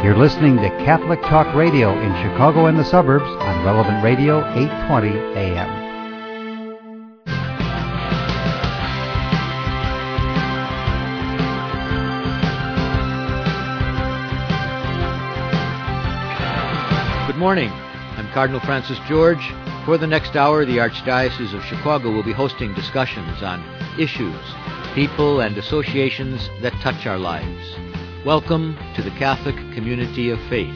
You're listening to Catholic Talk Radio in Chicago and the suburbs on Relevant Radio 820 AM. Good morning. I'm Cardinal Francis George. For the next hour, the Archdiocese of Chicago will be hosting discussions on issues, people, and associations that touch our lives. Welcome to the Catholic Community of Faith.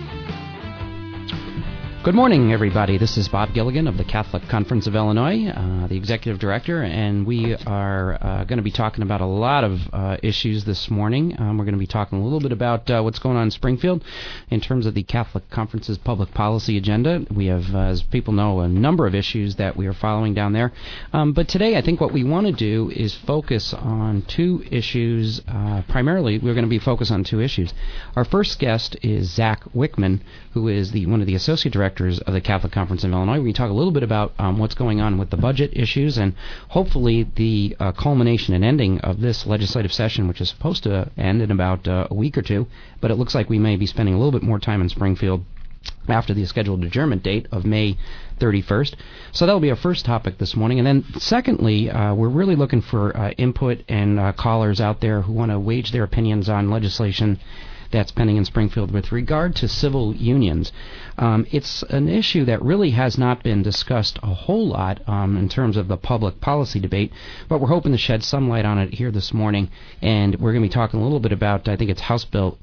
Good morning, everybody. This is Bob Gilligan of the Catholic Conference of Illinois, the Executive Director, and we are going to be talking about a lot of issues this morning. We're going to be talking a little bit about what's going on in Springfield in terms of the Catholic Conference's public policy agenda. We have, as people know, a number of issues that we are following down there. But today, I think what we want to do is focus on two issues. Primarily, we're going to be focused on two issues. Our first guest is Zach Wickman, who is one of the Associate Directors of the Catholic Conference of Illinois. We talk a little bit about what's going on with the budget issues and hopefully the culmination and ending of this legislative session, which is supposed to end in about a week or two, but it looks like we may be spending a little bit more time in Springfield after the scheduled adjournment date of May 31st. So that'll be our first topic this morning. And then secondly, we're really looking for input and callers out there who want to wage their opinions on legislation that's pending in Springfield with regard to civil unions. It's an issue that really has not been discussed a whole lot in terms of the public policy debate, but we're hoping to shed some light on it here this morning. And we're going to be talking a little bit about, I think it's House Bill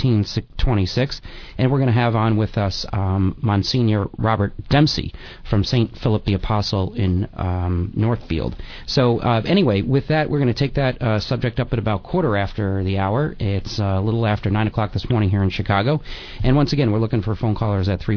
1826, and we're going to have on with us Monsignor Robert Dempsey from St. Philip the Apostle in Northfield. So anyway, with that, we're going to take that subject up at about quarter after the hour. It's a little after 9 o'clock this morning here in Chicago. And once again, we're looking for phone callers at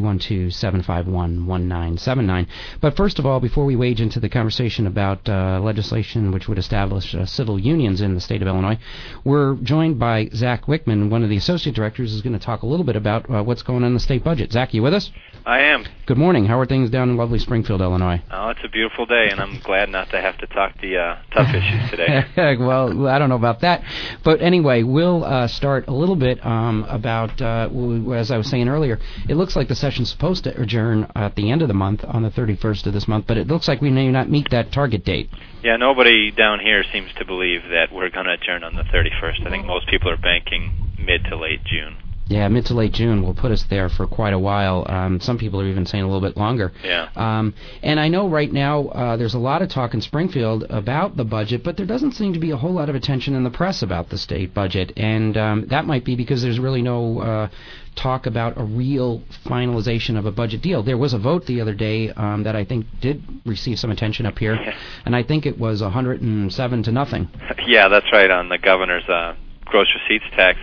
312-751-1979. But first of all, before we wade into the conversation about legislation which would establish civil unions in the state of Illinois, we're joined by Zach Wickman, one of the Associate Directors, is going to talk a little bit about what's going on in the state budget. Zach, you with us? I am. Good morning. How are things down in lovely Springfield, Illinois? Oh, it's a beautiful day, and I'm glad not to have to talk the tough issues today. Well, I don't know about that. But anyway, we'll start a little bit about, as I was saying earlier, it looks like the session's supposed to adjourn at the end of the month, on the 31st of this month, but it looks like we may not meet that target date. Yeah, nobody down here seems to believe that we're going to adjourn on the 31st. I think most people are banking mid to late June. Yeah, mid to late June will put us there for quite a while. Some people are even saying a little bit longer. Yeah. And I know right now there's a lot of talk in Springfield about the budget, but there doesn't seem to be a whole lot of attention in the press about the state budget. And that might be because there's really no talk about a real finalization of a budget deal. There was a vote the other day that I think did receive some attention up here, and I think it was 107 to nothing. Yeah, that's right, on the governor's gross receipts tax.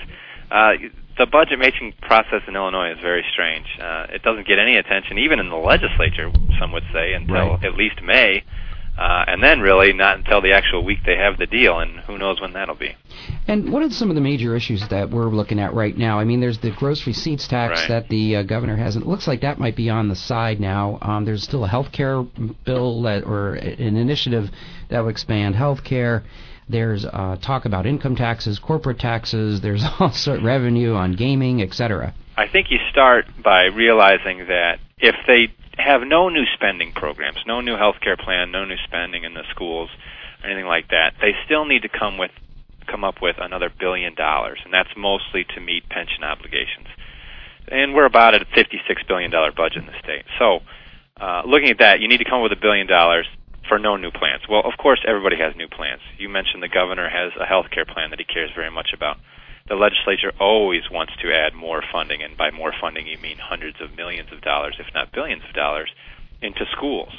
The budget-making process in Illinois is very strange. It doesn't get any attention, even in the legislature, some would say, until at least May, and then really not until the actual week they have the deal, and who knows when that'll be. And what are some of the major issues that we're looking at right now? I mean, there's the gross receipts tax that the governor has, and it looks like that might be on the side now. There's still a health care bill or an initiative that will expand health care. There's talk about income taxes, corporate taxes. There's also revenue on gaming, etc. I think you start by realizing that if they have no new spending programs, no new health care plan, no new spending in the schools, or anything like that, they still need to come up with another $1 billion, and that's mostly to meet pension obligations. And we're about at a $56 billion budget in the state. So looking at that, you need to come up with $1 billion for no new plans. Well, of course, everybody has new plans. You mentioned the governor has a health care plan that he cares very much about. The legislature always wants to add more funding, and by more funding you mean hundreds of millions of dollars, if not billions of dollars, into schools.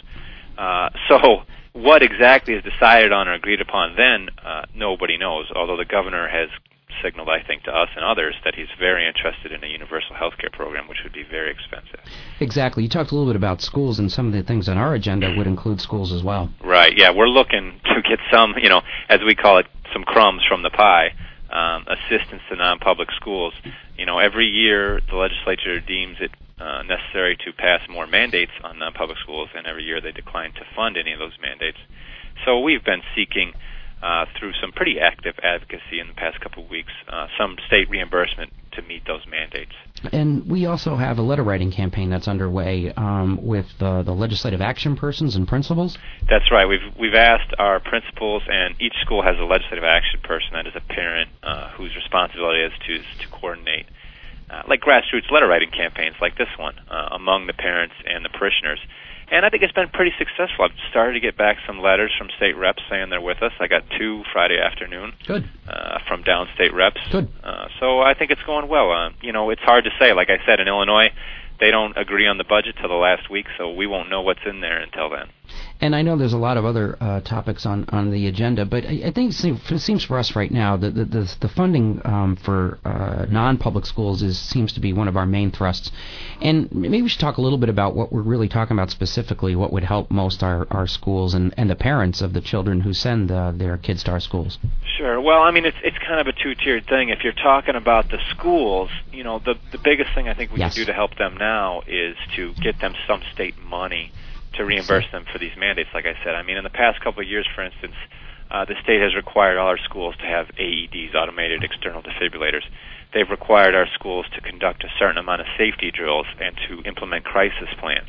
So what exactly is decided on or agreed upon then, nobody knows, although the governor has signaled, I think, to us and others that he's very interested in a universal health care program, which would be very expensive. Exactly. You talked a little bit about schools, and some of the things on our agenda would include schools as well. Right, yeah. We're looking to get some, as we call it, some crumbs from the pie, assistance to non-public schools. Every year the legislature deems it necessary to pass more mandates on non-public schools, and every year they decline to fund any of those mandates. So we've been seeking through some pretty active advocacy in the past couple of weeks, some state reimbursement to meet those mandates. And we also have a letter writing campaign that's underway with the legislative action persons and principals. That's right. We've asked our principals, and each school has a legislative action person that is a parent whose responsibility is to coordinate like grassroots letter writing campaigns like this one among the parents and the parishioners. And I think it's been pretty successful. I've started to get back some letters from state reps saying they're with us. I got 2 Friday afternoon. Good. From downstate reps. Good. So I think it's going well. It's hard to say. Like I said, in Illinois, they don't agree on the budget till the last week, so we won't know what's in there until then. And I know there's a lot of other topics on the agenda, but I think it seems for us right now that the funding for non-public schools seems to be one of our main thrusts. And maybe we should talk a little bit about what we're really talking about specifically, what would help most our schools and the parents of the children who send their kids to our schools. Sure. Well, I mean, it's kind of a two-tiered thing. If you're talking about the schools, the biggest thing I think we can do to help them now is to get them some state money to reimburse them for these mandates, like I said. I mean, in the past couple of years, for instance, the state has required all our schools to have AEDs, automated external defibrillators. They've required our schools to conduct a certain amount of safety drills and to implement crisis plans.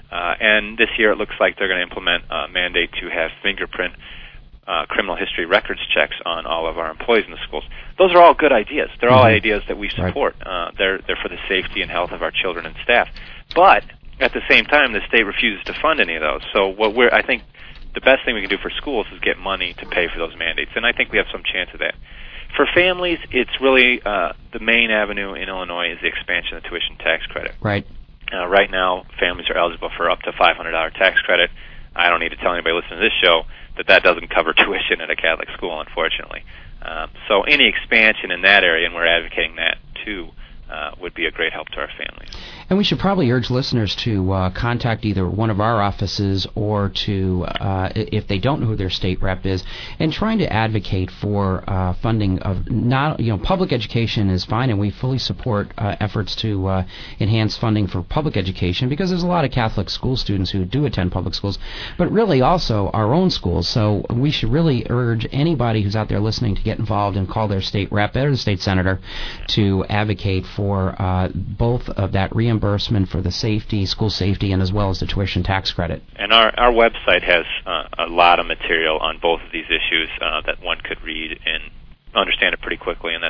And this year it looks like they're going to implement a mandate to have fingerprint criminal history records checks on all of our employees in the schools. Those are all good ideas. They're all ideas that we support. They're for the safety and health of our children and staff. But at the same time, the state refuses to fund any of those. So I think the best thing we can do for schools is get money to pay for those mandates, and I think we have some chance of that. For families, it's really the main avenue in Illinois is the expansion of the tuition tax credit. Right. Right now, families are eligible for up to $500 tax credit. I don't need to tell anybody listening to this show that doesn't cover tuition at a Catholic school, unfortunately. So any expansion in that area, and we're advocating that too, would be a great help to our families. And we should probably urge listeners to contact either one of our offices or to, if they don't know who their state rep is, and trying to advocate for funding of public education is fine, and we fully support efforts to enhance funding for public education because there's a lot of Catholic school students who do attend public schools, but really also our own schools. So we should really urge anybody who's out there listening to get involved and call their state rep or the state senator to advocate for both of that reimbursement for the safety, school safety, and as well as the tuition tax credit. And our website has a lot of material on both of these issues that one could read and understand it pretty quickly, and that's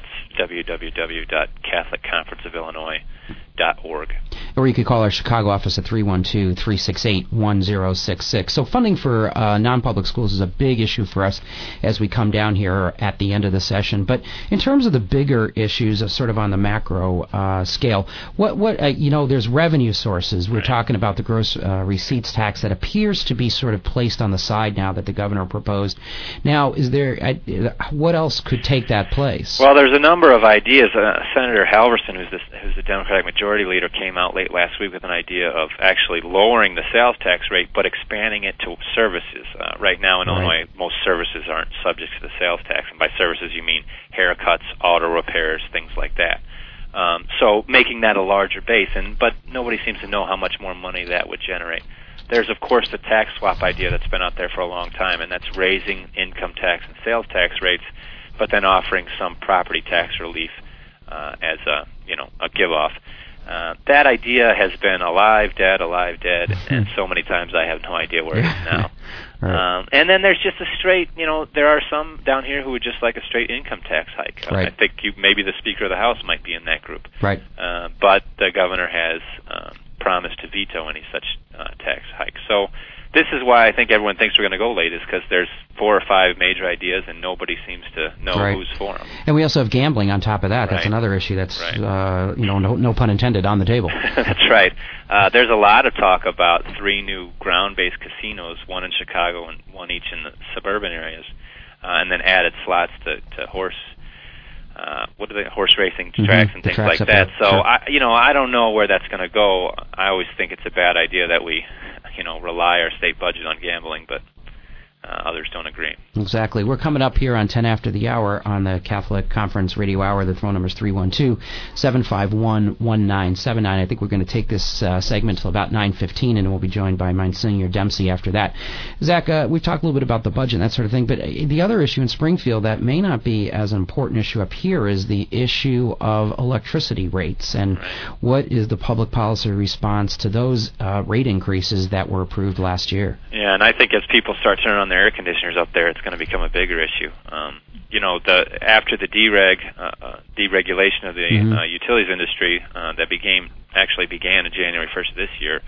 www.catholicconferenceofillinois.org. Or you could call our Chicago office at 312-368-1066. So funding for non-public schools is a big issue for us as we come down here at the end of the session. But in terms of the bigger issues, sort of on the macro scale, there's revenue sources. We're talking about the gross receipts tax that appears to be sort of placed on the side now that the governor proposed. Now, is there what else could take that place? Well, there's a number of ideas. Senator Halverson, who's the Democratic Majority Leader, came out late last week with an idea of actually lowering the sales tax rate but expanding it to services. Right now in Illinois, most services aren't subject to the sales tax, and by services you mean haircuts, auto repairs, things like that. So making that a larger base, but nobody seems to know how much more money that would generate. There's, of course, the tax swap idea that's been out there for a long time, and that's raising income tax and sales tax rates, but then offering some property tax relief as a give-off. That idea has been alive, dead, and so many times I have no idea where it is now. And then there's just a straight, there are some down here who would just like a straight income tax hike. I think maybe the Speaker of the House might be in that group. Right. But the governor has promised to veto any such tax hike. So this is why I think everyone thinks we're going to go late, is because there's 4 or 5 major ideas and nobody seems to know who's for them. And we also have gambling on top of that. That's another issue that's, no pun intended, on the table. That's right. There's a lot of talk about 3 new ground-based casinos, one in Chicago and one each in the suburban areas, and then added slots to horse racing tracks and things like that. So, sure. I don't know where that's going to go. I always think it's a bad idea that we, rely our state budget on gambling, but others don't agree. Exactly. We're coming up here on 10 after the hour on the Catholic Conference Radio Hour. The phone number is 312-751-1979. I think we're going to take this segment till about 9:15, and we'll be joined by Monsignor Dempsey after that. Zach, we've talked a little bit about the budget and that sort of thing, but the other issue in Springfield that may not be as an important issue up here is the issue of electricity rates, and what is the public policy response to those rate increases that were approved last year? Yeah, and I think as people start turning on their air conditioners up there, it's going to become a bigger issue. After the deregulation of the utilities industry that began in January 1st of this year,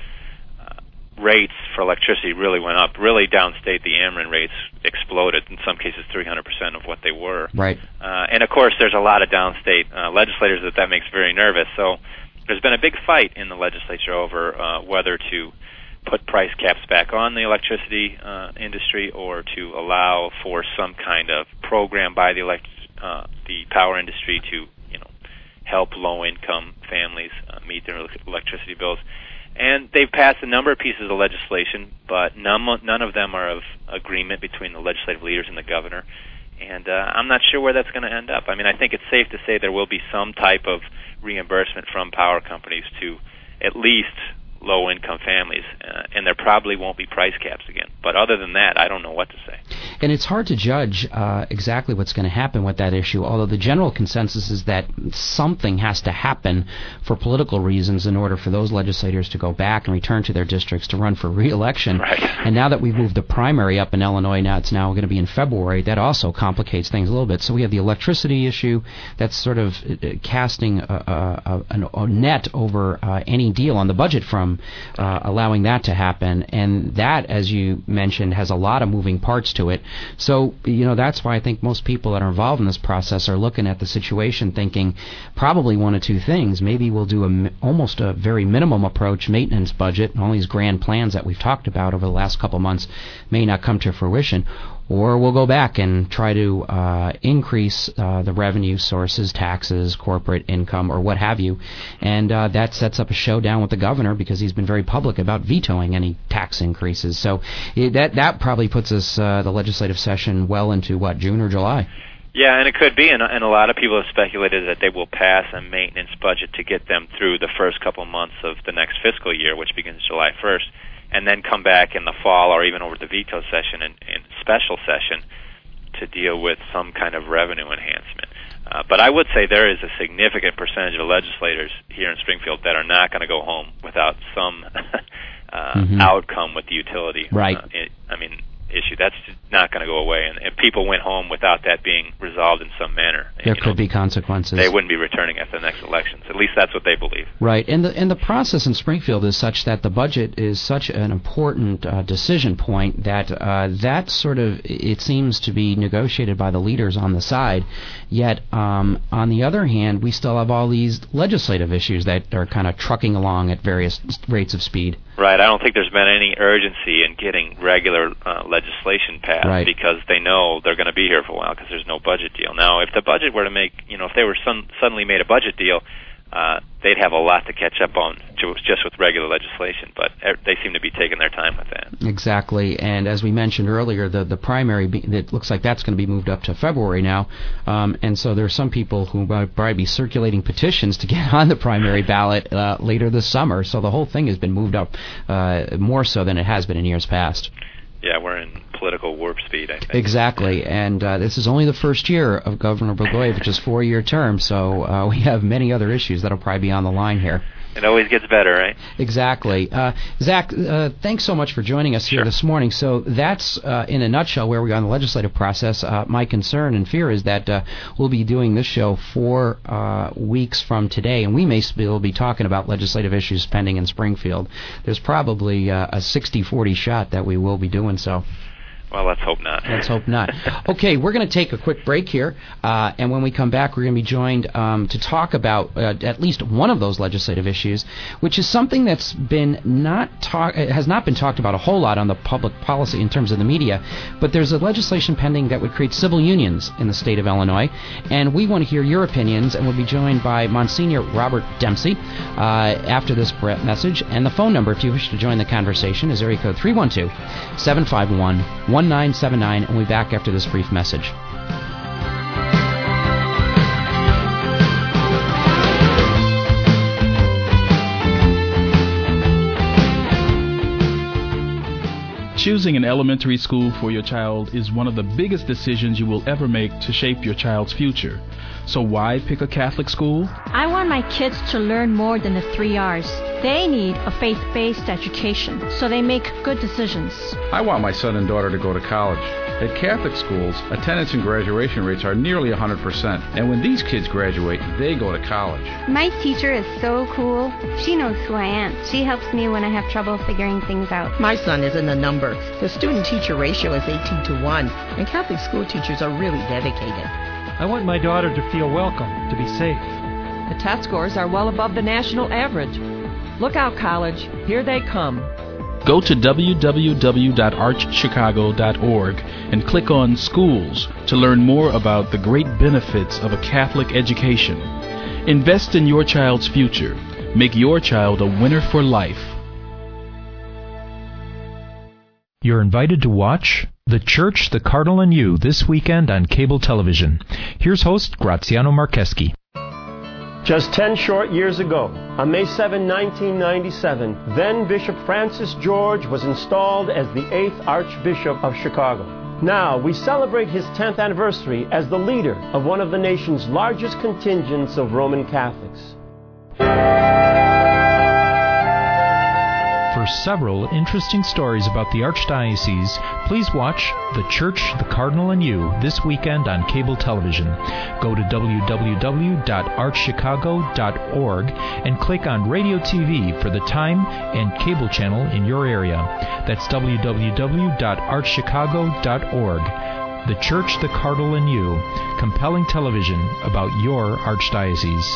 rates for electricity really went up. Really, downstate, the Ameren rates exploded, in some cases 300% of what they were. Right. And, of course, there's a lot of downstate legislators that makes very nervous. So there's been a big fight in the legislature over whether to put price caps back on the electricity industry or to allow for some kind of program by the power industry to help low-income families meet their electricity bills. And they've passed a number of pieces of legislation, but none of them are of agreement between the legislative leaders and the governor. And I'm not sure where that's going to end up. I mean, I think it's safe to say there will be some type of reimbursement from power companies to at least low-income families, and there probably won't be price caps again. But other than that, I don't know what to say. And it's hard to judge exactly what's going to happen with that issue, although the general consensus is that something has to happen for political reasons in order for those legislators to go back and return to their districts to run for re-election. Right. And now that we've moved the primary up in Illinois, it's now going to be in February, that also complicates things a little bit. So we have the electricity issue that's sort of casting a net over any deal on the budget from allowing that to happen. And that, as you mentioned, has a lot of moving parts to it. So, that's why I think most people that are involved in this process are looking at the situation thinking probably one of two things. Maybe we'll do almost a very minimum approach maintenance budget, and all these grand plans that we've talked about over the last couple months may not come to fruition. Or we'll go back and try to increase the revenue sources, taxes, corporate income, or what have you. And that sets up a showdown with the governor because he's been very public about vetoing any tax increases. So that probably puts us, the legislative session, well into, June or July? Yeah, and it could be, and a lot of people have speculated that they will pass a maintenance budget to get them through the first couple months of the next fiscal year, which begins July 1st. And then come back in the fall or even over the veto session and special session to deal with some kind of revenue enhancement. But I would say there is a significant percentage of legislators here in Springfield that are not going to go home without some outcome with the utility. Right. Issue. That's not going to go away. And if people went home without that being resolved in some manner, there could be consequences. They wouldn't be returning at the next elections. At least that's what they believe. Right. And the process in Springfield is such that the budget is such an important decision point that that sort of, it seems to be negotiated by the leaders on the side. Yet, on the other hand, we still have all these legislative issues that are kind of trucking along at various rates of speed. Right. I don't think there's been any urgency in getting regular legislation passed because they know they're going to be here for a while because there's no budget deal. Now, if the budget were to make, if they were suddenly made a budget deal, they'd have a lot to catch up on just with regular legislation, but they seem to be taking their time with that. Exactly, and as we mentioned earlier, the primary, it looks like that's going to be moved up to February now, and so there are some people who might probably be circulating petitions to get on the primary ballot later this summer, so the whole thing has been moved up more so than it has been in years past. Yeah, we're in political warp speed, I think. Exactly, and this is only the first year of Governor Blagojevich's 4-year term, so we have many other issues that'll probably be on the line here. It always gets better, right? Exactly. Zach, thanks so much for joining us here this morning. So that's, in a nutshell, where we are in the legislative process. My concern and fear is that we'll be doing this show 4 weeks from today, and we may still be talking about legislative issues pending in Springfield. There's probably a 60-40 shot that we will be doing so. Well, let's hope not. Let's hope not. Okay, we're going to take a quick break here, and when we come back, we're going to be joined to talk about at least one of those legislative issues, which is something that's been has not been talked about a whole lot on the public policy in terms of the media, but there's a legislation pending that would create civil unions in the state of Illinois, and we want to hear your opinions, and we'll be joined by Monsignor Robert Dempsey after this message, and the phone number, if you wish to join the conversation, is area code 312-751-1979. 1979, and we'll be back after this brief message. Choosing an elementary school for your child is one of the biggest decisions you will ever make to shape your child's future. So why pick a Catholic school? I want my kids to learn more than the 3 R's. They need a faith-based education, so they make good decisions. I want my son and daughter to go to college. At Catholic schools, attendance and graduation rates are nearly 100%, and when these kids graduate, they go to college. My teacher is so cool. She knows who I am. She helps me when I have trouble figuring things out. My son is in the number. The student-teacher ratio is 18-1, and Catholic school teachers are really dedicated. I want my daughter to feel welcome, to be safe. The test scores are well above the national average. Look out, college. Here they come. Go to www.archchicago.org and click on Schools to learn more about the great benefits of a Catholic education. Invest in your child's future. Make your child a winner for life. You're invited to watch The Church, the Cardinal, and You this weekend on cable television. Here's host Graziano Marcheski. Just 10 short years ago, on May 7, 1997, then Bishop Francis George was installed as the 8th Archbishop of Chicago. Now, we celebrate his 10th anniversary as the leader of one of the nation's largest contingents of Roman Catholics. For several interesting stories about the Archdiocese, please watch The Church, the Cardinal, and You this weekend on cable television. Go to www.archchicago.org and click on Radio TV for the time and cable channel in your area. That's www.archchicago.org. The Church, the Cardinal, and You. Compelling television about your Archdiocese.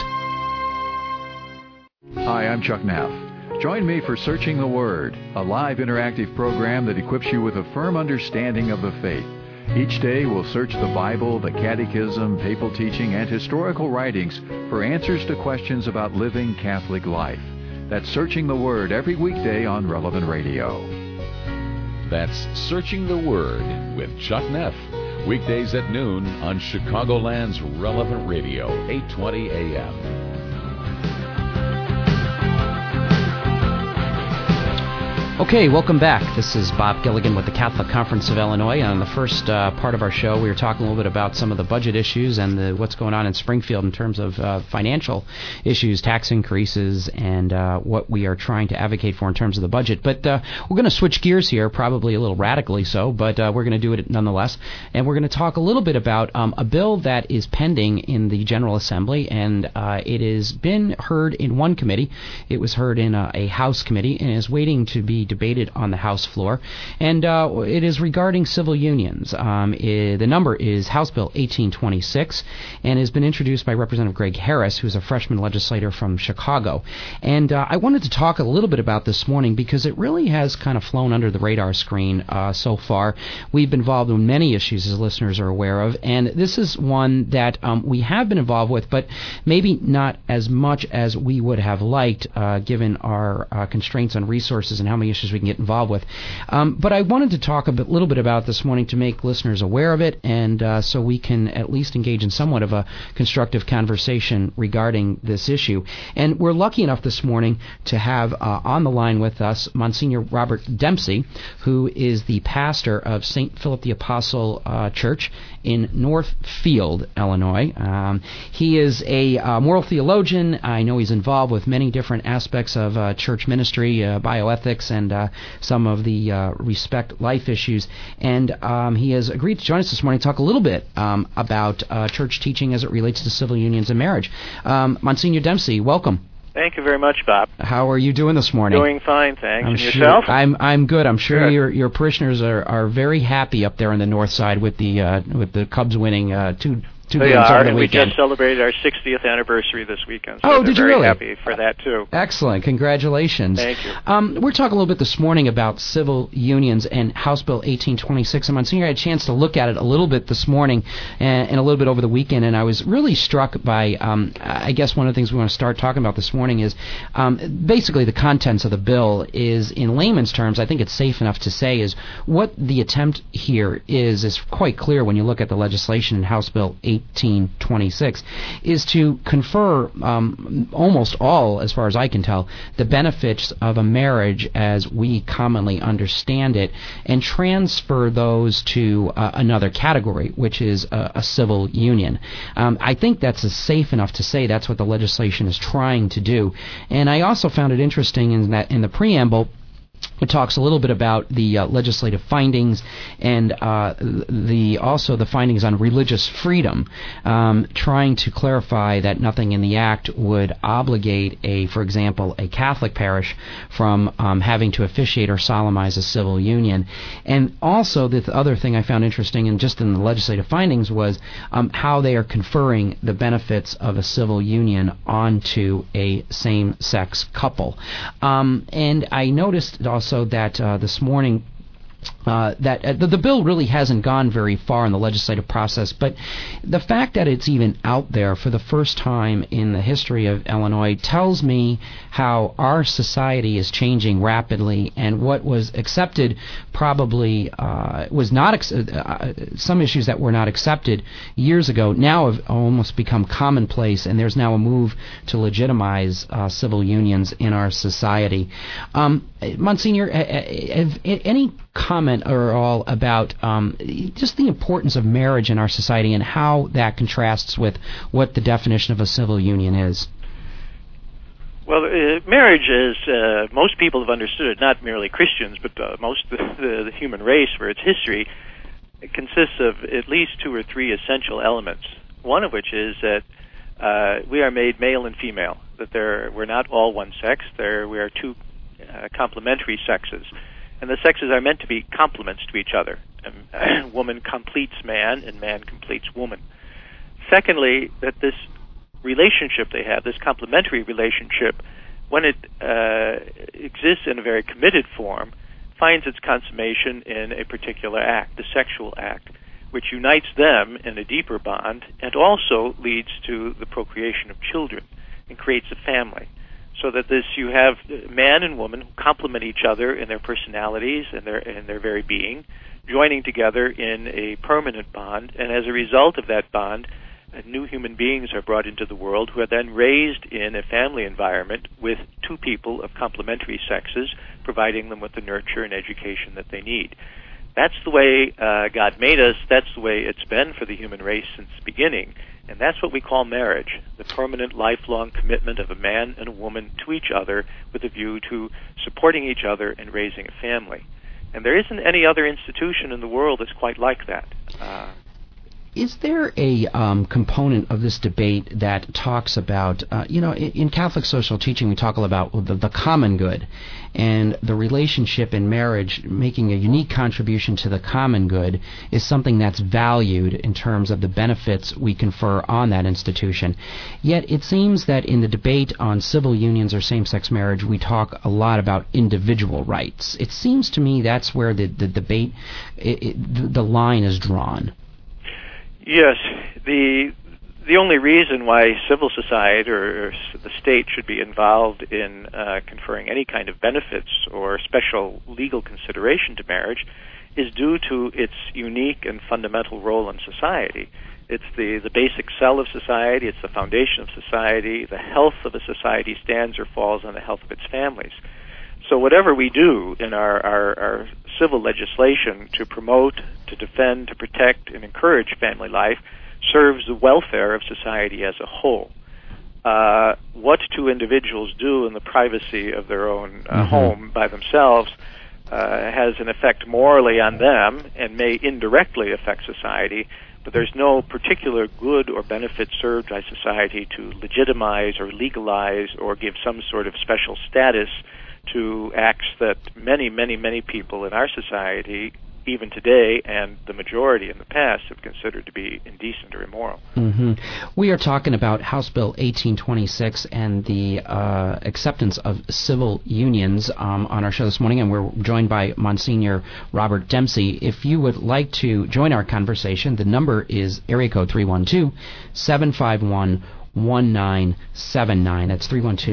Hi, I'm Chuck Knapp. Join me for Searching the Word, a live interactive program that equips you with a firm understanding of the faith. Each day we'll search the Bible, the Catechism, papal teaching, and historical writings for answers to questions about living Catholic life. That's Searching the Word every weekday on Relevant Radio. That's Searching the Word with Chuck Neff. Weekdays at noon on Chicagoland's Relevant Radio, 820 AM. Okay, welcome back. This is Bob Gilligan with the Catholic Conference of Illinois. On the first part of our show, we were talking a little bit about some of the budget issues and what's going on in Springfield in terms of financial issues, tax increases, and what we are trying to advocate for in terms of the budget. But we're going to switch gears here, probably a little radically so, but we're going to do it nonetheless. And we're going to talk a little bit about a bill that is pending in the General Assembly, and it has been heard in one committee. It was heard in a House committee and is waiting to be debated on the House floor, and it is regarding civil unions. The number is House Bill 1826 and has been introduced by Representative Greg Harris, who's a freshman legislator from Chicago. And I wanted to talk a little bit about this morning because it really has kind of flown under the radar screen so far. We've been involved in many issues, as listeners are aware of, and this is one that we have been involved with, but maybe not as much as we would have liked, given our constraints on resources and how many issues we can get involved with. But I wanted to talk a little bit about this morning to make listeners aware of it, and so we can at least engage in somewhat of a constructive conversation regarding this issue. And we're lucky enough this morning to have on the line with us Monsignor Robert Dempsey, who is the pastor of St. Philip the Apostle Church in Northfield, Illinois. He is a moral theologian. I know he's involved with many different aspects of church ministry, bioethics, and some of the respect life issues. And he has agreed to join us this morning to talk a little bit about church teaching as it relates to civil unions and marriage. Monsignor Dempsey, welcome. Thank you very much, Bob. How are you doing this morning? Doing fine, thanks. And yourself? I'm good. I'm sure good. Your parishioners are very happy up there on the north side with the Cubs winning two two we games are, over the and weekend. we just celebrated our 60th anniversary this weekend. So Oh, did you very really? Happy for that too. Excellent. Congratulations. Thank you. We're talking a little bit this morning about civil unions and House Bill 1826. And Monsignor, I had a chance to look at it a little bit this morning and a little bit over the weekend, and I was really struck by, I guess one of the things we want to start talking about this morning is basically the contents of the bill is, in layman's terms, I think it's safe enough to say, is what the attempt here is quite clear when you look at the legislation in House Bill 1826, is to confer almost all, as far as I can tell, the benefits of a marriage as we commonly understand it, and transfer those to another category, which is a civil union. I think that's safe enough to say that's what the legislation is trying to do. And I also found it interesting in that in the preamble, it talks a little bit about the legislative findings and also the findings on religious freedom, trying to clarify that nothing in the act would obligate, for example, a Catholic parish from having to officiate or solemnize a civil union. And also the other thing I found interesting in the legislative findings was how they are conferring the benefits of a civil union onto a same-sex couple. And I noticed also that this morning that the bill really hasn't gone very far in the legislative process, but the fact that it's even out there for the first time in the history of Illinois tells me how our society is changing rapidly, and what was accepted probably was not some issues that were not accepted years ago now have almost become commonplace, and there's now a move to legitimize civil unions in our society. Monsignor, any comment or all about just the importance of marriage in our society and how that contrasts with what the definition of a civil union is? Well, marriage, as most people have understood it, not merely Christians, but most of the human race for its history, it consists of at least two or three essential elements, one of which is that we are made male and female, that we're not all one sex, we are two complementary sexes. And the sexes are meant to be complements to each other. Woman completes man, and man completes woman. Secondly, that this relationship they have, this complementary relationship, when it exists in a very committed form, finds its consummation in a particular act, the sexual act, which unites them in a deeper bond and also leads to the procreation of children and creates a family. So that you have man and woman who complement each other in their personalities and their very being, joining together in a permanent bond, and as a result of that bond, new human beings are brought into the world who are then raised in a family environment with two people of complementary sexes, providing them with the nurture and education that they need. That's the way God made us. That's the way it's been for the human race since the beginning. And that's what we call marriage, the permanent, lifelong commitment of a man and a woman to each other with a view to supporting each other and raising a family. And there isn't any other institution in the world that's quite like that. Is there a component of this debate that talks about, in Catholic social teaching we talk about the common good and the relationship in marriage making a unique contribution to the common good is something that's valued in terms of the benefits we confer on that institution. Yet it seems that in the debate on civil unions or same-sex marriage we talk a lot about individual rights. It seems to me that's where the debate, the line is drawn. Yes, the only reason why civil society or the state should be involved in conferring any kind of benefits or special legal consideration to marriage is due to its unique and fundamental role in society. It's the basic cell of society, it's the foundation of society. The health of a society stands or falls on the health of its families. So whatever we do in our civil legislation to promote, to defend, to protect, and encourage family life serves the welfare of society as a whole. What two individuals do in the privacy of their own home by themselves has an effect morally on them and may indirectly affect society, but there's no particular good or benefit served by society to legitimize or legalize or give some sort of special status to acts that many, many, many people in our society even today, and the majority in the past, have considered to be indecent or immoral. Mm-hmm. We are talking about House Bill 1826 and the acceptance of civil unions on our show this morning, and we're joined by Monsignor Robert Dempsey. If you would like to join our conversation, the number is area code 312-751-1979. That's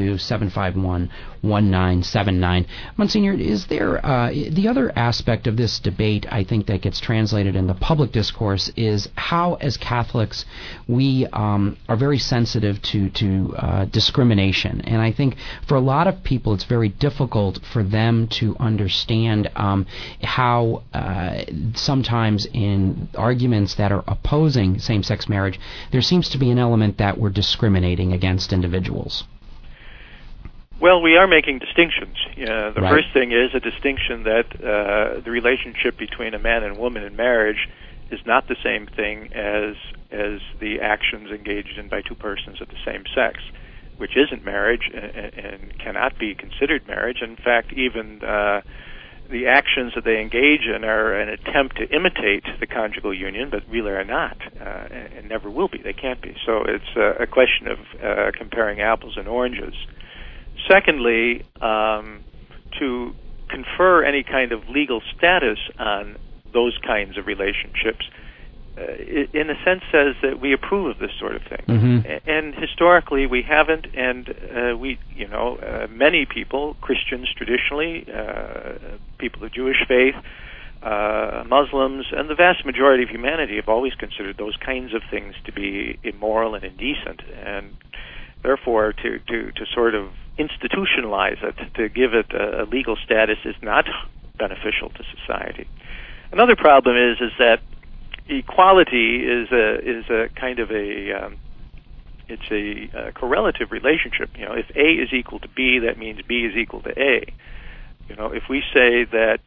312-751-1979. Monsignor, is there the other aspect of this debate, I think, that gets translated in the public discourse is how, as Catholics, we are very sensitive to discrimination. And I think for a lot of people it's very difficult for them to understand how sometimes in arguments that are opposing same-sex marriage, there seems to be an element that we're discriminating against individuals. Well, we are making distinctions. The Right. first thing is a distinction that the relationship between a man and woman in marriage is not the same thing as the actions engaged in by two persons of the same sex, which isn't marriage and cannot be considered marriage. In fact, even the actions that they engage in are an attempt to imitate the conjugal union, but really are not, and never will be. They can't be. So it's a question of comparing apples and oranges. Secondly, to confer any kind of legal status on those kinds of relationships, in a sense, says that we approve of this sort of thing. Mm-hmm. And historically, we haven't, and many people, Christians traditionally, people of Jewish faith, Muslims, and the vast majority of humanity have always considered those kinds of things to be immoral and indecent, and therefore to sort of institutionalize it, to give it a legal status, is not beneficial to society. Another problem is that equality is a kind of it's a correlative relationship. If A is equal to B, that means B is equal to A. If we say that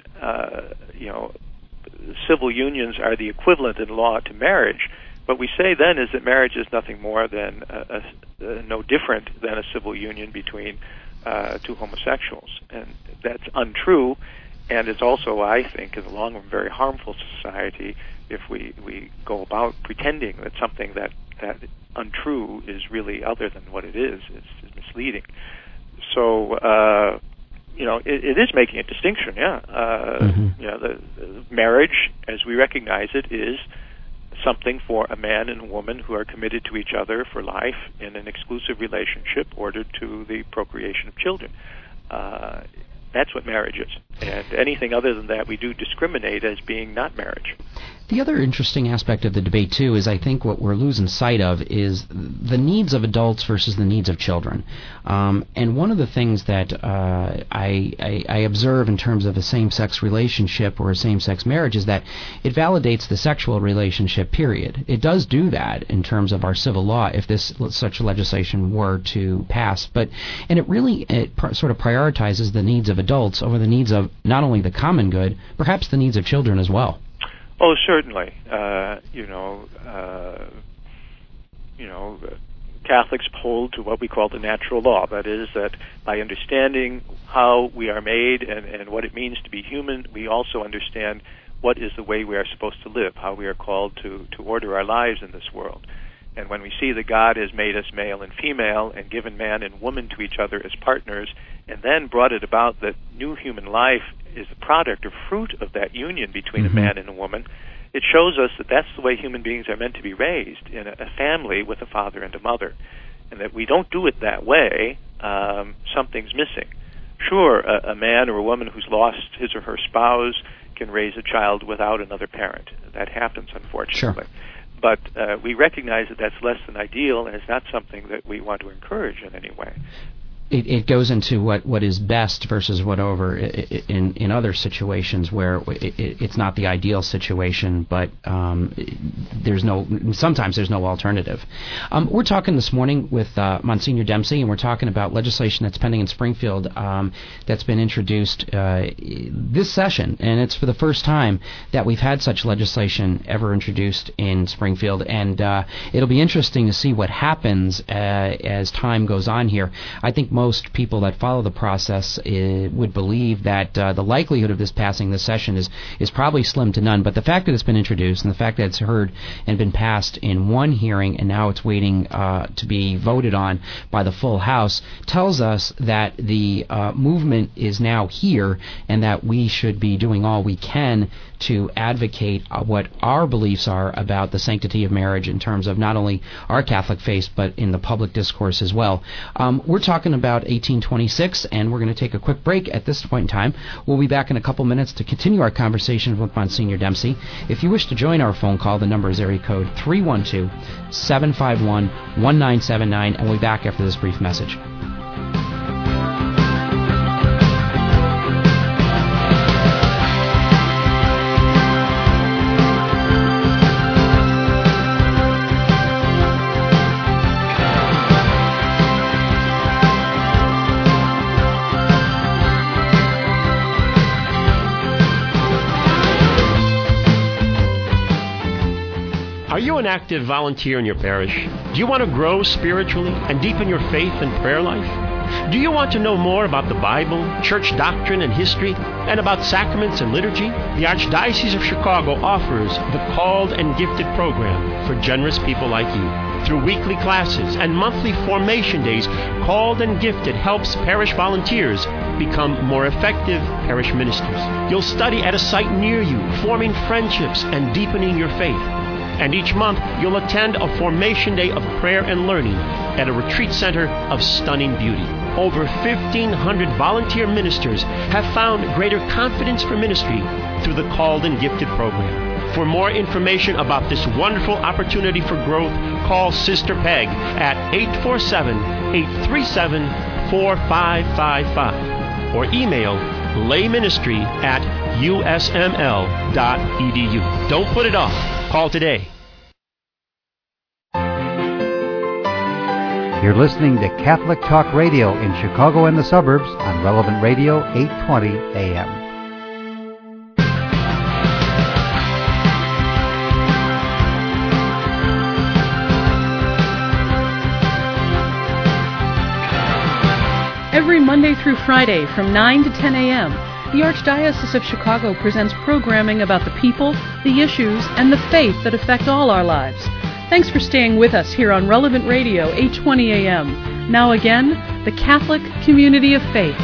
civil unions are the equivalent in law to marriage, what we say then is that marriage is nothing more than no different than a civil union between two homosexuals, and that's untrue. And it's also, I think, in the long run, very harmful to society if we go about pretending that something that untrue is really other than what it is. It's misleading. So, it is making a distinction, yeah. The marriage, as we recognize it, is something for a man and a woman who are committed to each other for life in an exclusive relationship ordered to the procreation of children. That's what marriage is. And anything other than that, we do discriminate as being not marriage. The other interesting aspect of the debate, too, is I think what we're losing sight of is the needs of adults versus the needs of children. And one of the things that I observe in terms of a same-sex relationship or a same-sex marriage is that it validates the sexual relationship, period. It does do that in terms of our civil law if such legislation were to pass. And it really sort of prioritizes the needs of adults over the needs of not only the common good, perhaps the needs of children as well. Oh, certainly. Catholics hold to what we call the natural law. That is, that by understanding how we are made and what it means to be human, we also understand what is the way we are supposed to live, how we are called to order our lives in this world. And when we see that God has made us male and female and given man and woman to each other as partners, and then brought it about that new human life is the product or fruit of that union between a man and a woman, it shows us that that's the way human beings are meant to be raised, in a family with a father and a mother. And that we don't do it that way, something's missing. Sure, a man or a woman who's lost his or her spouse can raise a child without another parent. That happens, unfortunately. Sure. But we recognize that that's less than ideal, and it's not something that we want to encourage in any way. It goes into what is best versus whatever in other situations where it's not the ideal situation, but sometimes there's no alternative. We're talking this morning with Monsignor Dempsey, and we're talking about legislation that's pending in Springfield that's been introduced this session, and it's for the first time that we've had such legislation ever introduced in Springfield, and it'll be interesting to see what happens as time goes on here. I think most people that follow the process would believe that the likelihood of this passing this session is probably slim to none. But the fact that it's been introduced and the fact that it's heard and been passed in one hearing and now it's waiting to be voted on by the full House tells us that the movement is now here and that we should be doing all we can to advocate what our beliefs are about the sanctity of marriage in terms of not only our Catholic faith but in the public discourse as well. We're talking about 1826, and we're going to take a quick break at this point in time. We'll be back in a couple minutes to continue our conversation with Monsignor Dempsey. If you wish to join our phone call, the number is area code 312-751-1979, and we'll be back after this brief message. Are you an active volunteer in your parish? Do you want to grow spiritually and deepen your faith and prayer life? Do you want to know more about the Bible, church doctrine and history, and about sacraments and liturgy? The Archdiocese of Chicago offers the Called and Gifted program for generous people like you. Through weekly classes and monthly formation days, Called and Gifted helps parish volunteers become more effective parish ministers. You'll study at a site near you, forming friendships and deepening your faith. And each month, you'll attend a formation day of prayer and learning at a retreat center of stunning beauty. Over 1,500 volunteer ministers have found greater confidence for ministry through the Called and Gifted program. For more information about this wonderful opportunity for growth, call Sister Peg at 847-837-4555 or email layministry@usml.edu. Don't put it off. Call today. You're listening to Catholic Talk Radio in Chicago and the suburbs on Relevant Radio 820 AM. Every Monday through Friday from 9 to 10 a.m., the Archdiocese of Chicago presents programming about the people, the issues, and the faith that affect all our lives. Thanks for staying with us here on Relevant Radio 820 AM. Now again, the Catholic Community of Faith.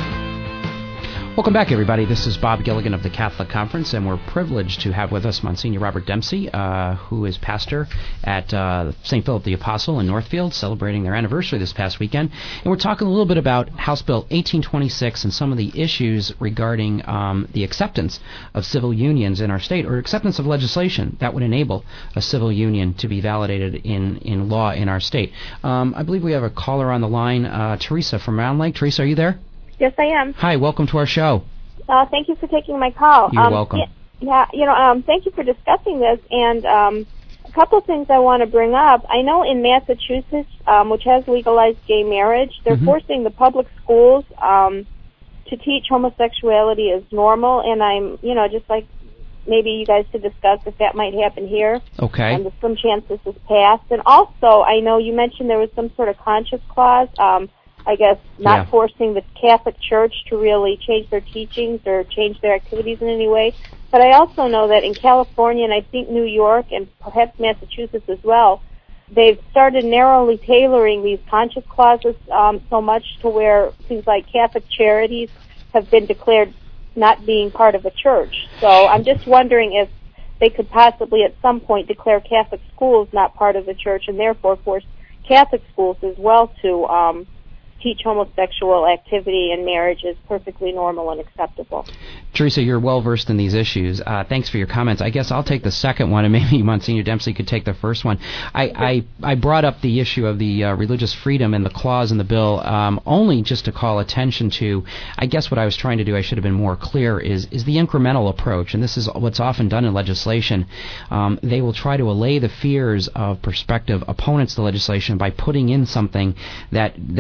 Welcome back, everybody. This is Bob Gilligan of the Catholic Conference, and we're privileged to have with us Monsignor Robert Dempsey, who is pastor at St. Philip the Apostle in Northfield, celebrating their anniversary this past weekend. And we're talking a little bit about House Bill 1826 and some of the issues regarding the acceptance of civil unions in our state, or acceptance of legislation that would enable a civil union to be validated in law in our state. I believe we have a caller on the line, Teresa from Round Lake. Teresa, are you there? Yes, I am. Hi, welcome to our show. Thank you for taking my call. You're welcome. Thank you for discussing this. And a couple of things I want to bring up. I know in Massachusetts, which has legalized gay marriage, they're forcing the public schools to teach homosexuality as normal. And I'm, just like maybe you guys could discuss if that might happen here. Okay. And there's some chance this is passed. And also, I know you mentioned there was some sort of conscience clause. I guess not forcing the Catholic Church to really change their teachings or change their activities in any way. But I also know that in California, and I think New York, and perhaps Massachusetts as well, they've started narrowly tailoring these conscience clauses so much to where things like Catholic charities have been declared not being part of a church. So I'm just wondering if they could possibly at some point declare Catholic schools not part of the church and therefore force Catholic schools as well to teach homosexual activity and marriage is perfectly normal and acceptable. Teresa, you're well versed in these issues. Thanks for your comments. I guess I'll take the second one, and maybe Monsignor Dempsey could take the first one. I brought up the issue of the religious freedom and the clause in the bill only just to call attention to, I guess what I was trying to do, I should have been more clear, is the incremental approach, and this is what's often done in legislation. They will try to allay the fears of prospective opponents to legislation by putting in something that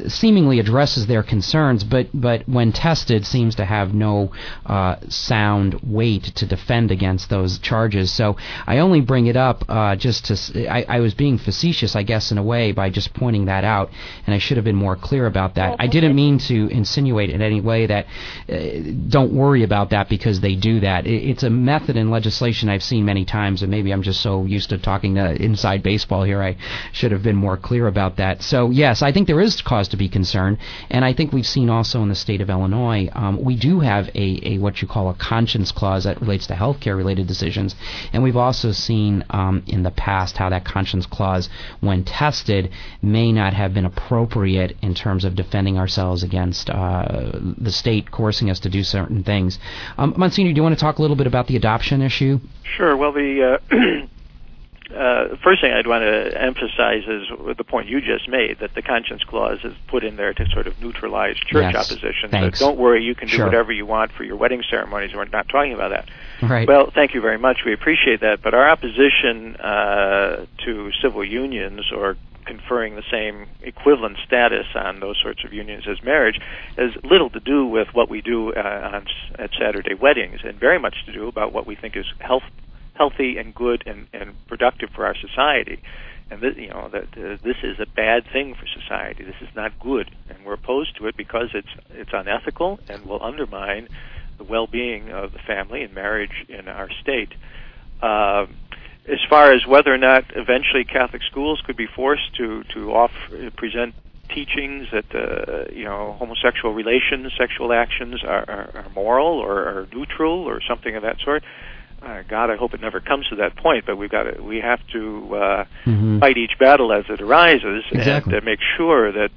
seemingly addresses their concerns, but when tested seems to have no sound weight to defend against those charges. So I only bring it up just to I was being facetious, I guess, in a way, by just pointing that out, and I should have been more clear about that. I didn't mean to insinuate in any way that don't worry about that because they do that. It's a method in legislation I've seen many times, and maybe I'm just so used to talking inside baseball here, I should have been more clear about that. So yes, I think there is cause to be concerned, and I think we've seen also in the state of Illinois, we do have a what you call a conscience clause that relates to healthcare related decisions, and we've also seen in the past how that conscience clause, when tested, may not have been appropriate in terms of defending ourselves against the state coercing us to do certain things. Monsignor, do you want to talk a little bit about the adoption issue? Sure. Well, the first thing I'd want to emphasize is the point you just made, that the conscience clause is put in there to sort of neutralize church opposition. Thanks. So don't worry, you can do whatever you want for your wedding ceremonies. We're not talking about that. Right. Well, thank you very much. We appreciate that. But our opposition to civil unions or conferring the same equivalent status on those sorts of unions as marriage has little to do with what we do at Saturday weddings, and very much to do about what we think is healthy and good and productive for our society. And this is a bad thing for society. This is not good, and we're opposed to it because it's unethical and will undermine the well-being of the family and marriage in our state. As far as whether or not eventually Catholic schools could be forced to present teachings that homosexual relations, sexual actions are moral or are neutral or something of that sort, God, I hope it never comes to that point. But we have to fight each battle as it arises, exactly, and make sure that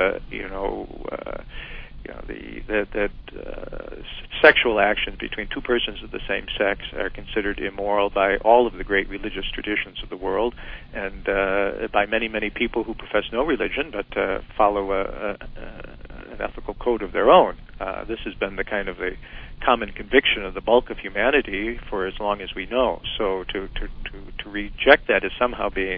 sexual actions between two persons of the same sex are considered immoral by all of the great religious traditions of the world, and by many, many people who profess no religion but follow an ethical code of their own. This has been the kind of a common conviction of the bulk of humanity for as long as we know. So to reject that as somehow being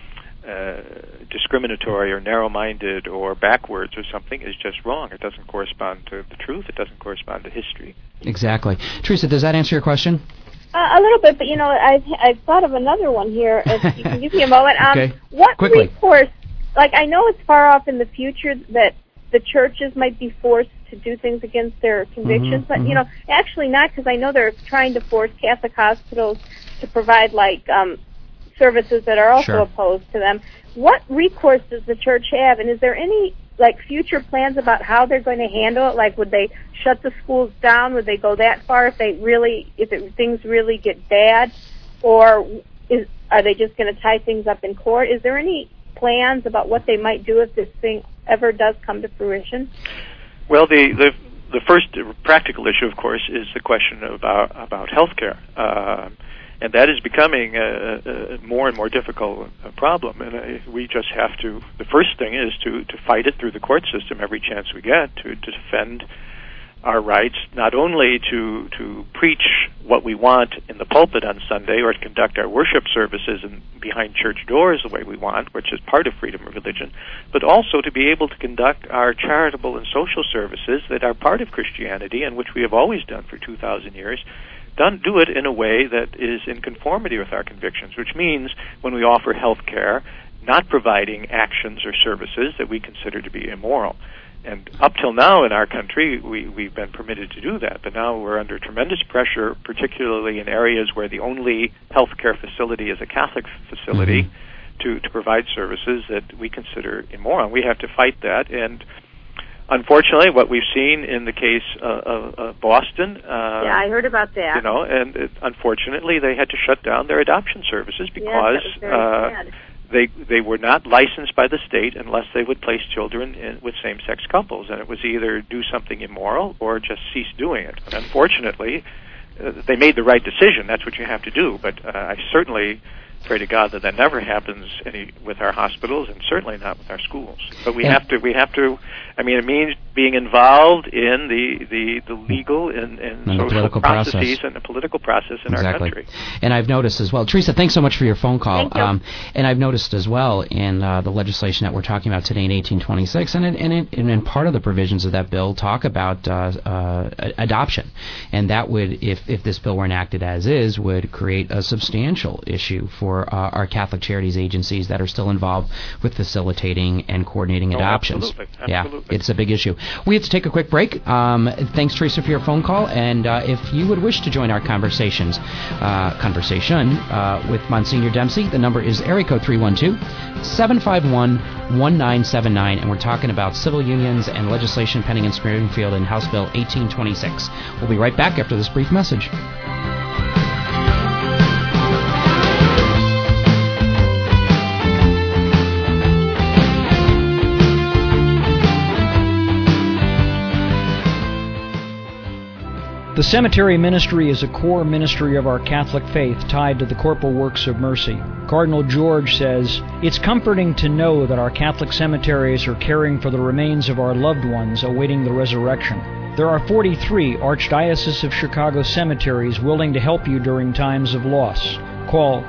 discriminatory or narrow-minded or backwards or something is just wrong. It doesn't correspond to the truth. It doesn't correspond to history. Exactly. Teresa, does that answer your question? A little bit, but I've thought of another one here. If you can give me a moment. Okay. What Quickly. recourse? Like, I know it's far off in the future that the churches might be forced to do things against their convictions, but actually not, because I know they're trying to force Catholic hospitals to provide services that are also opposed to them. What recourse does the church have, and is there any future plans about how they're going to handle it? Like, would they shut the schools down? Would they go that far if things really get bad, or are they just going to tie things up in court? Is there any plans about what they might do if this thing ever does come to fruition? Well, the first practical issue, of course, is the question about health care. And that is becoming a more and more difficult problem. And we just have to, the first thing is to fight it through the court system every chance we get to defend our rights, not only to preach what we want in the pulpit on Sunday or to conduct our worship services behind church doors the way we want, which is part of freedom of religion, but also to be able to conduct our charitable and social services that are part of Christianity and which we have always done for 2,000 years. Do it in a way that is in conformity with our convictions, which means when we offer health care, not providing actions or services that we consider to be immoral. And up till now in our country, we've been permitted to do that, but now we're under tremendous pressure, particularly in areas where the only health care facility is a Catholic facility, to provide services that we consider immoral. We have to fight that, and unfortunately, what we've seen in the case of Boston... yeah, I heard about that. Unfortunately, they had to shut down their adoption services because they were not licensed by the state unless they would place children with same-sex couples, and it was either do something immoral or just cease doing it. And unfortunately, they made the right decision. That's what you have to do, but I certainly pray to God that never happens with our hospitals, and certainly not with our schools. But we have to. I mean, it means being involved in the legal and social processes and the political process in our country. And I've noticed as well, Teresa, thanks so much for your phone call. And I've noticed as well in the legislation that we're talking about today in 1826, and in part of the provisions of that bill talk about adoption, and that would, if this bill were enacted as is, would create a substantial issue for our Catholic Charities agencies that are still involved with facilitating and coordinating adoptions. Absolutely. Yeah, it's a big issue. We have to take a quick break. Thanks, Teresa, for your phone call. And if you would wish to join our conversation with Monsignor Dempsey, the number is area code 312-751-1979. And we're talking about civil unions and legislation pending in Springfield in House Bill 1826. We'll be right back after this brief message. The cemetery ministry is a core ministry of our Catholic faith tied to the corporal works of mercy. Cardinal George says, "It's comforting to know that our Catholic cemeteries are caring for the remains of our loved ones awaiting the resurrection. There are 43 Archdiocese of Chicago cemeteries willing to help you during times of loss. Call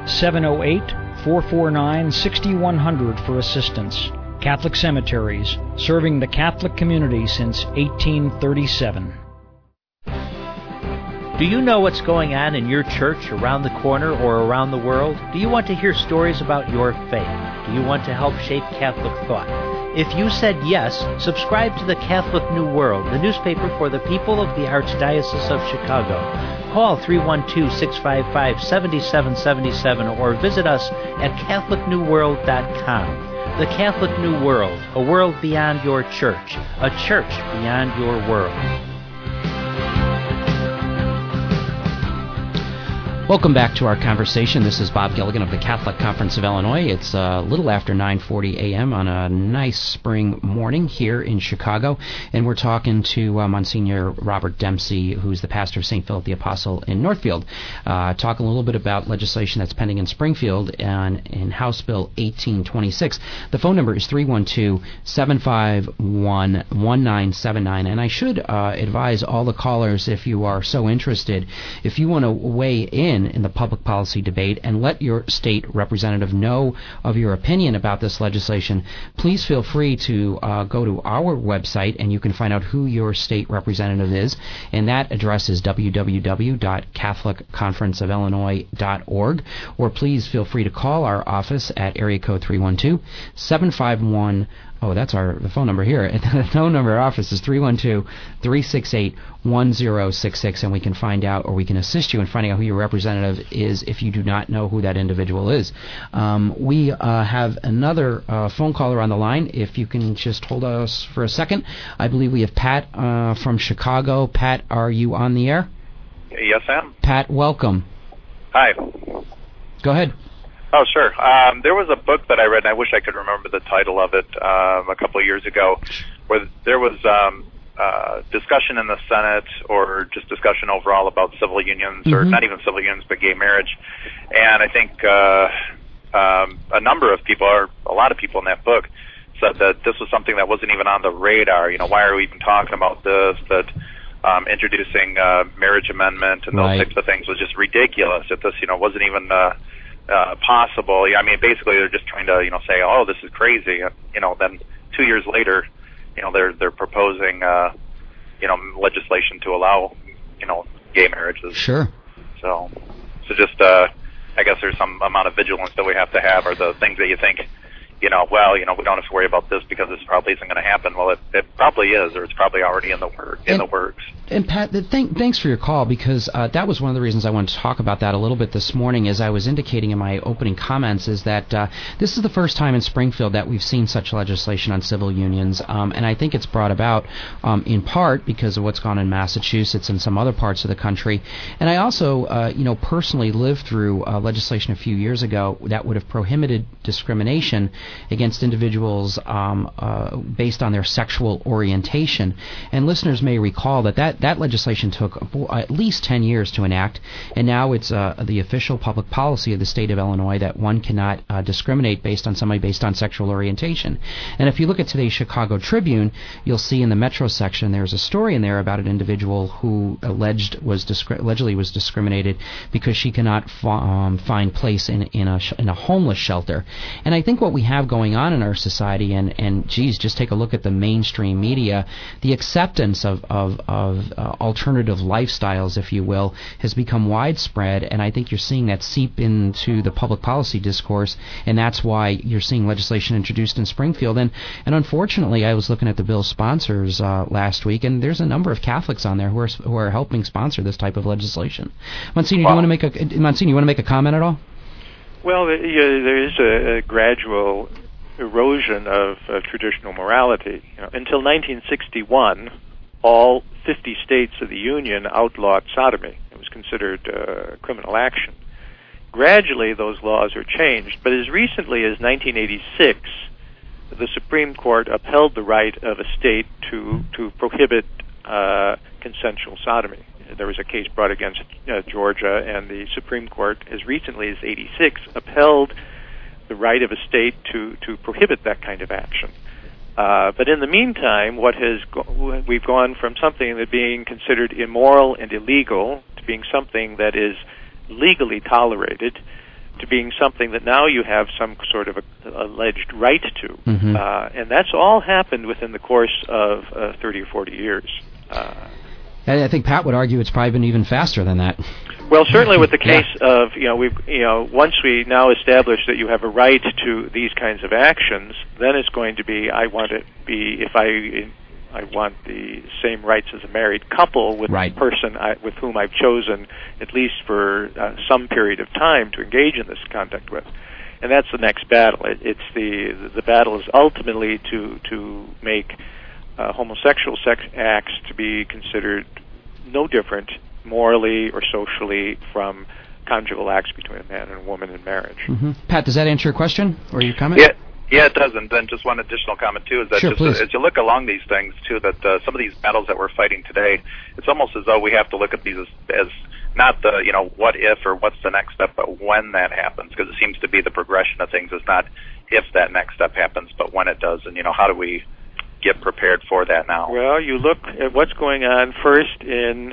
708-449-6100 for assistance. Catholic Cemeteries, serving the Catholic community since 1837. Do you know what's going on in your church, around the corner, or around the world? Do you want to hear stories about your faith? Do you want to help shape Catholic thought? If you said yes, subscribe to the Catholic New World, the newspaper for the people of the Archdiocese of Chicago. Call 312-655-7777 or visit us at CatholicNewWorld.com. The Catholic New World, a world beyond your church, a church beyond your world. Welcome back to our conversation. This is Bob Gilligan of the Catholic Conference of Illinois. It's a little after 9:40 a.m. on a nice spring morning here in Chicago, and we're talking to Monsignor Robert Dempsey, who's the pastor of St. Philip the Apostle in Northfield, talking a little bit about legislation that's pending in Springfield in House Bill 1826. The phone number is 312-751-1979, and I should advise all the callers, if you are so interested, if you want to weigh in the public policy debate and let your state representative know of your opinion about this legislation, please feel free to go to our website, and you can find out who your state representative is, and that address is www.catholicconferenceofillinois.org, or please feel free to call our office at area code 312-751. Oh, that's the phone number here. The phone number of our office is 312-368-1066, and we can find out, or we can assist you in finding out who your representative is if you do not know who that individual is. We have another phone caller on the line. If you can just hold us for a second. I believe we have Pat from Chicago. Pat, are you on the air? Yes, I am. Pat, welcome. Hi. Go ahead. Oh, sure. There was a book that I read, and I wish I could remember the title of it, a couple of years ago, where there was discussion in the Senate, or just discussion overall about civil unions, or not even civil unions, but gay marriage. And I think a number of people, or a lot of people in that book, said that this was something that wasn't even on the radar. You know, why are we even talking about this? That introducing marriage amendment and those types of things was just ridiculous. That this, wasn't even possible. I mean, basically, they're just trying to, say, "Oh, this is crazy." Then 2 years later, they're proposing, legislation to allow, gay marriages. Sure. So just, I guess there's some amount of vigilance that we have to have, or the things that you think, we don't have to worry about this because this probably isn't going to happen. Well, it probably is, or it's probably already in the works. And Pat, thanks for your call, because that was one of the reasons I wanted to talk about that a little bit this morning. As I was indicating in my opening comments, is that this is the first time in Springfield that we've seen such legislation on civil unions, and I think it's brought about in part because of what's gone on in Massachusetts and some other parts of the country. And I also, personally lived through legislation a few years ago that would have prohibited discrimination against individuals based on their sexual orientation. And listeners may recall that that legislation took at least 10 years to enact, and now it's the official public policy of the state of Illinois that one cannot discriminate based on somebody based on sexual orientation. And if you look at today's Chicago Tribune, you'll see in the Metro section there's a story in there about an individual who allegedly was discriminated because she cannot find place in a homeless shelter. And I think what we have going on in our society, and geez, just take a look at the mainstream media, the acceptance of alternative lifestyles, if you will, has become widespread, and I think you're seeing that seep into the public policy discourse, and that's why you're seeing legislation introduced in Springfield. And unfortunately, I was looking at the bill's sponsors last week, and there's a number of Catholics on there who are helping sponsor this type of legislation. Monsignor, you want to make a comment at all? Well, there is a gradual erosion of traditional morality. Until 1961, all 50 states of the Union outlawed sodomy. It was considered criminal action. Gradually, those laws are changed, but as recently as 1986, the Supreme Court upheld the right of a state to prohibit consensual sodomy. There was a case brought against Georgia, and the Supreme Court, as recently as 86, upheld the right of a state to prohibit that kind of action. But in the meantime, we've gone from something that being considered immoral and illegal to being something that is legally tolerated, to being something that now you have some sort of alleged right to. Mm-hmm. And that's all happened within the course of 30 or 40 years. I think Pat would argue it's probably been even faster than that. Well, certainly with the case of, once we now establish that you have a right to these kinds of actions, then it's going to be, I want the same rights as a married couple with the person with whom I've chosen, at least for some period of time, to engage in this conduct with. And that's the next battle. It's the battle is ultimately to make homosexual sex acts to be considered no different morally or socially from conjugal acts between a man and a woman in marriage. Mm-hmm. Pat, does that answer your question or your comment? Yeah, it does. And then just one additional comment, too, is that as you look along these things, too, that some of these battles that we're fighting today, it's almost as though we have to look at these as not the, what if or what's the next step, but when that happens, because it seems to be the progression of things is not if that next step happens, but when it does, and, how do we get prepared for that now? Well, you look at what's going on first in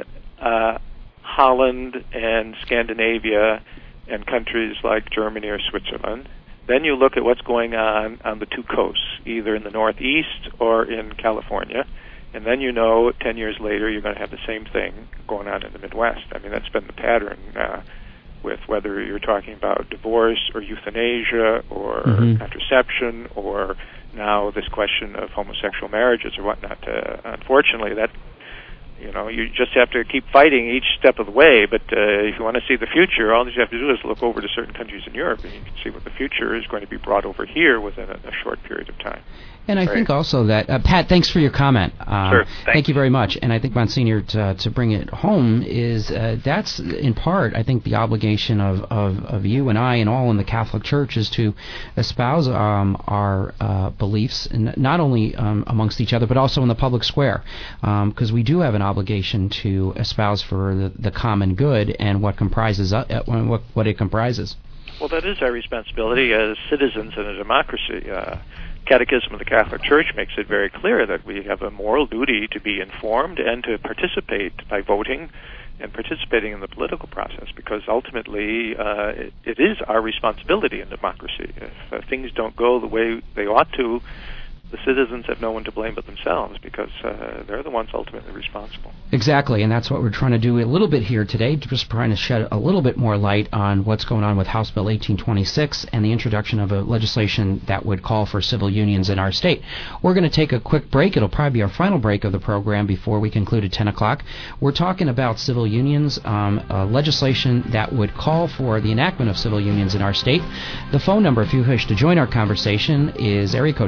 Holland and Scandinavia and countries like Germany or Switzerland. Then you look at what's going on the two coasts, either in the Northeast or in California. And then 10 years later, you're going to have the same thing going on in the Midwest. I mean, that's been the pattern with whether you're talking about divorce or euthanasia or contraception or now this question of homosexual marriages or whatnot. Unfortunately, that you just have to keep fighting each step of the way. But if you want to see the future, all you have to do is look over to certain countries in Europe, and you can see what the future is going to be brought over here within a short period of time. And I think also that, Pat, thanks for your comment. Sure. Thank you very much. And I think, Monsignor, to bring it home is that's in part, I think, the obligation of you and I and all in the Catholic Church is to espouse our beliefs, and not only amongst each other, but also in the public square, because we do have an obligation to espouse for the common good and what comprises what it comprises. Well, that is our responsibility as citizens in a democracy. Catechism of the Catholic Church makes it very clear that we have a moral duty to be informed and to participate by voting and participating in the political process, because ultimately it is our responsibility in democracy. If things don't go the way they ought to, the citizens have no one to blame but themselves, because they're the ones ultimately responsible. Exactly, and that's what we're trying to do a little bit here today, just trying to shed a little bit more light on what's going on with House Bill 1826 and the introduction of a legislation that would call for civil unions in our state. We're going to take a quick break. It'll probably be our final break of the program before we conclude at 10 o'clock. We're talking about civil unions, legislation that would call for the enactment of civil unions in our state. The phone number, if you wish to join our conversation, is area code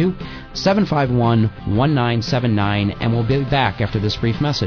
312-751-1979, and we'll be back after this brief message.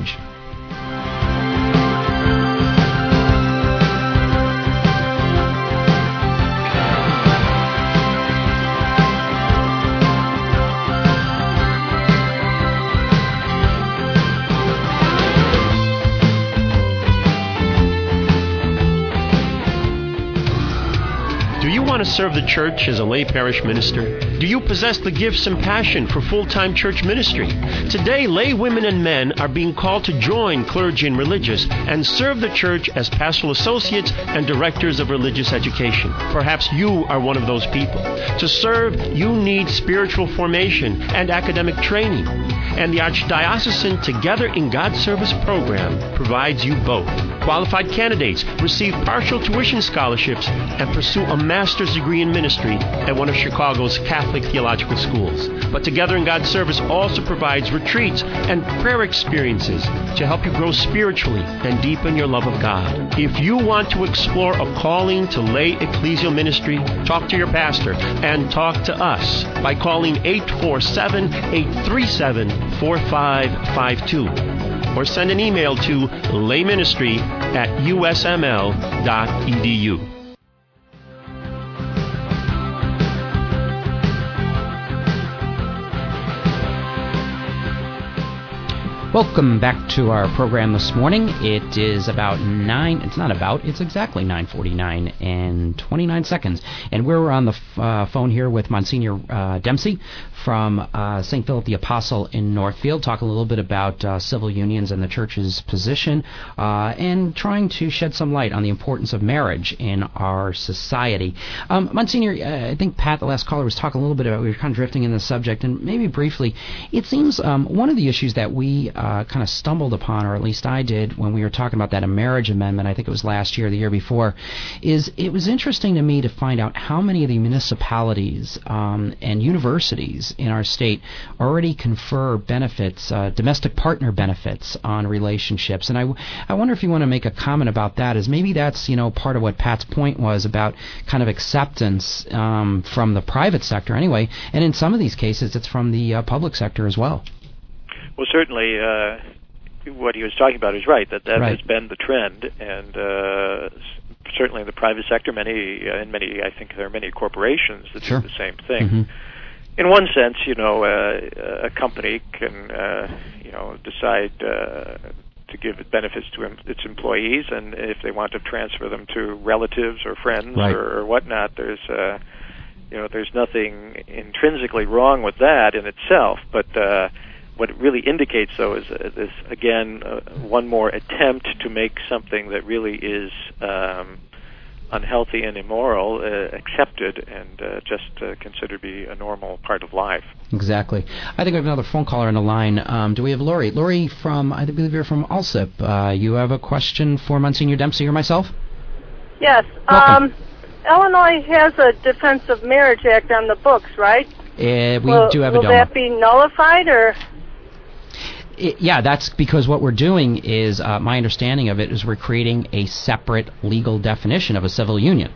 to serve the church as a lay parish minister? Do you possess the gifts and passion for full-time church ministry? Today, lay women and men are being called to join clergy and religious and serve the church as pastoral associates and directors of religious education. Perhaps you are one of those people. To serve, you need spiritual formation and academic training. And the Archdiocesan Together in God's Service program provides you both. Qualified candidates receive partial tuition scholarships and pursue a master's degree in ministry at one of Chicago's Catholic theological schools. But Together in God's Service also provides retreats and prayer experiences to help you grow spiritually and deepen your love of God. If you want to explore a calling to lay ecclesial ministry, talk to your pastor and talk to us by calling 847-837-4552 or send an email to layministry@usml.edu. Welcome back to our program this morning. It is it's exactly 9:49 and 29 seconds. And we're on the phone here with Monsignor Dempsey from St. Philip the Apostle in Northfield, talking a little bit about civil unions and the church's position, and trying to shed some light on the importance of marriage in our society. Monsignor, I think Pat, the last caller, was talking a little bit about, we were kind of drifting in the subject, and maybe briefly, it seems one of the issues that we kind of stumbled upon, or at least I did, when we were talking about that marriage amendment, I think it was last year or the year before, is it was interesting to me to find out how many of the municipalities and universities in our state already confer benefits, domestic partner benefits on relationships. And I wonder if you want to make a comment about that, as maybe that's, part of what Pat's point was about kind of acceptance from the private sector anyway, and in some of these cases it's from the public sector as well. Well, certainly, what he was talking about is right. That right. has been the trend, and certainly in the private sector, I think there are many corporations that do the same thing. Mm-hmm. In one sense, a company can, decide to give benefits to its employees, and if they want to transfer them to relatives or friends or whatnot, there's nothing intrinsically wrong with that in itself, but what it really indicates, though, is this, again, one more attempt to make something that really is unhealthy and immoral accepted and just considered to be a normal part of life. Exactly. I think we have another phone caller on the line. Do we have Lori? Lori from, I believe you're from Alsip. You have a question for Monsignor Dempsey or myself? Yes. Illinois has a Defense of Marriage Act on the books, right? We do have a Will that be nullified, or? Yeah, that's because what we're doing is, my understanding of it is we're creating a separate legal definition of a civil union.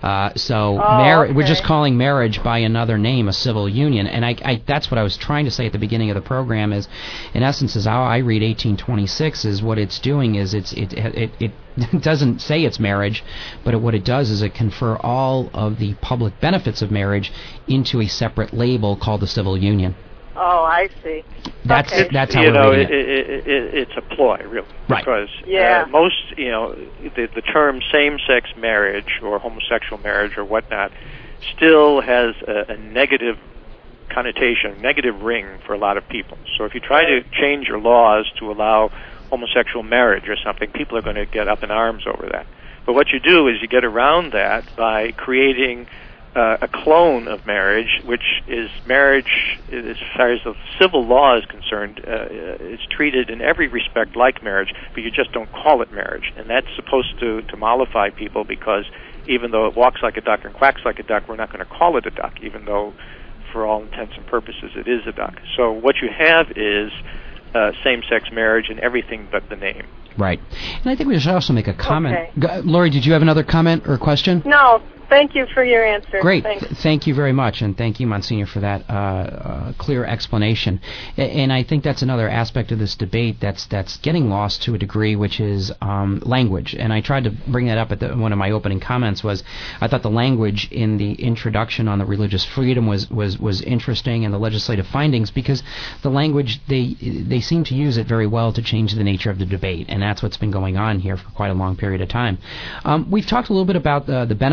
We're just calling marriage by another name a civil union. And I that's what I was trying to say at the beginning of the program is, in essence, is how I read 1826 is what it's doing is it doesn't say it's marriage, but what it does is it confer all of the public benefits of marriage into a separate label called the civil union. Oh, I see. That's how we're reading it. It's a ploy, really, right? Because most, the term same-sex marriage or homosexual marriage or whatnot still has a negative connotation, negative ring for a lot of people. So if you try to change your laws to allow homosexual marriage or something, people are going to get up in arms over that. But what you do is you get around that by creating a clone of marriage, which is marriage, as far as the civil law is concerned, it's treated in every respect like marriage, but you just don't call it marriage. And that's supposed to mollify people, because even though it walks like a duck and quacks like a duck, we're not going to call it a duck, even though for all intents and purposes it is a duck. So what you have is same-sex marriage and everything but the name. Right. And I think we should also make a comment. Okay. Lori, did you have another comment or question? No. Thank you for your answer. Great. Thank you very much, and thank you, Monsignor, for that clear explanation. And I think that's another aspect of this debate that's getting lost to a degree, which is language. And I tried to bring that up at one of my opening comments. Was I thought the language in the introduction on the religious freedom was interesting, and the legislative findings, because the language they seem to use it very well to change the nature of the debate, and that's what's been going on here for quite a long period of time. We've talked a little bit about the benefits